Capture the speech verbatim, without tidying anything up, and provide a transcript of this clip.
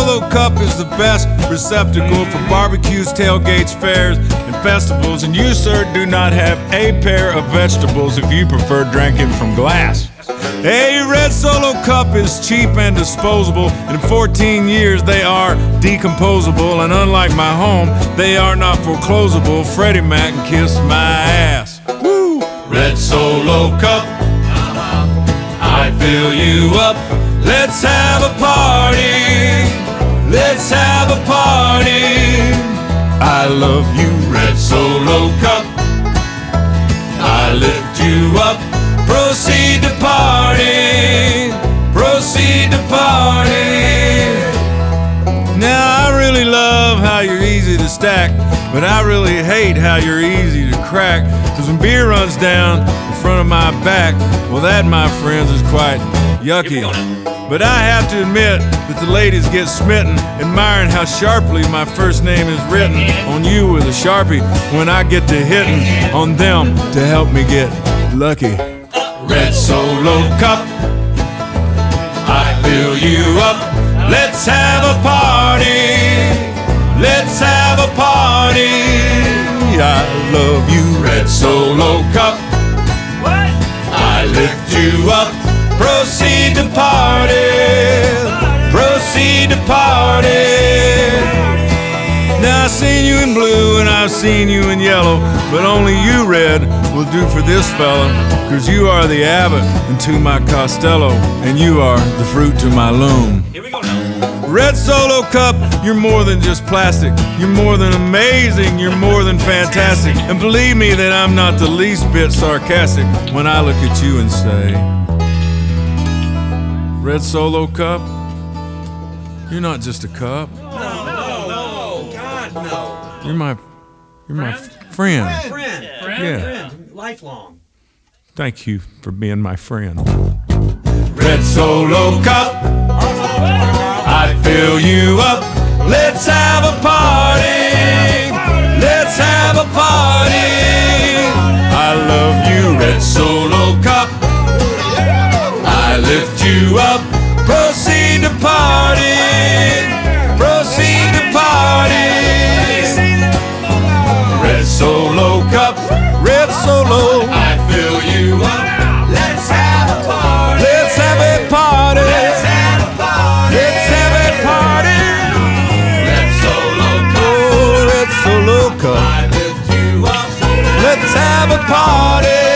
Solo Cup is the best receptacle for barbecues, tailgates, fairs, and festivals. And you, sir, do not have a pair of vegetables if you prefer drinking from glass. A Red Solo Cup is cheap and disposable. In fourteen years, they are decomposable. And unlike my home, they are not foreclosable. Freddie Mac can kiss my ass. Woo! Red Solo Cup, I fill you up. Let's have a party. Let's have a party. I love you, Red Solo Cup. I lift you up. Proceed to party, proceed to party. Now I really love how you're easy to stack, but I really hate how you're easy to crack. Cause when beer runs down in front of my back, well that, my friends, is quite yucky. But I have to admit that the ladies get smitten, admiring how sharply my first name is written on you with a Sharpie when I get to hitting on them to help me get lucky. Red Solo Cup, I fill you up. Let's have a party. Let's have a party. I love you, Red Solo Cup. What? I lift you up. Proceed to party. Proceed to party. Now I've seen you in blue and I've seen you in yellow, but only you, Red, will do for this fella. Cause you are the Abbott to my Costello, and you are the fruit to my loom. Here we go now. Red Solo Cup, you're more than just plastic. You're more than amazing, you're more than fantastic. And believe me that I'm not the least bit sarcastic when I look at you and say, Red Solo Cup, you're not just a cup. No. You're my, you're my friend. Friend. Yeah. Friend. Lifelong. Thank you for being my friend. Red Solo Cup, I fill you up. Let's have a party. Let's have a party. I love you, Red Solo Cup. I lift you up. Proceed to party. Proceed to party. Red Solo Cup, Red Solo, I fill you up. Let's have a party. Let's have a party. Let's have a party. Let's have a party. Red Solo Cup, oh, Red Solo Cup, I lift you up. Let's have a party.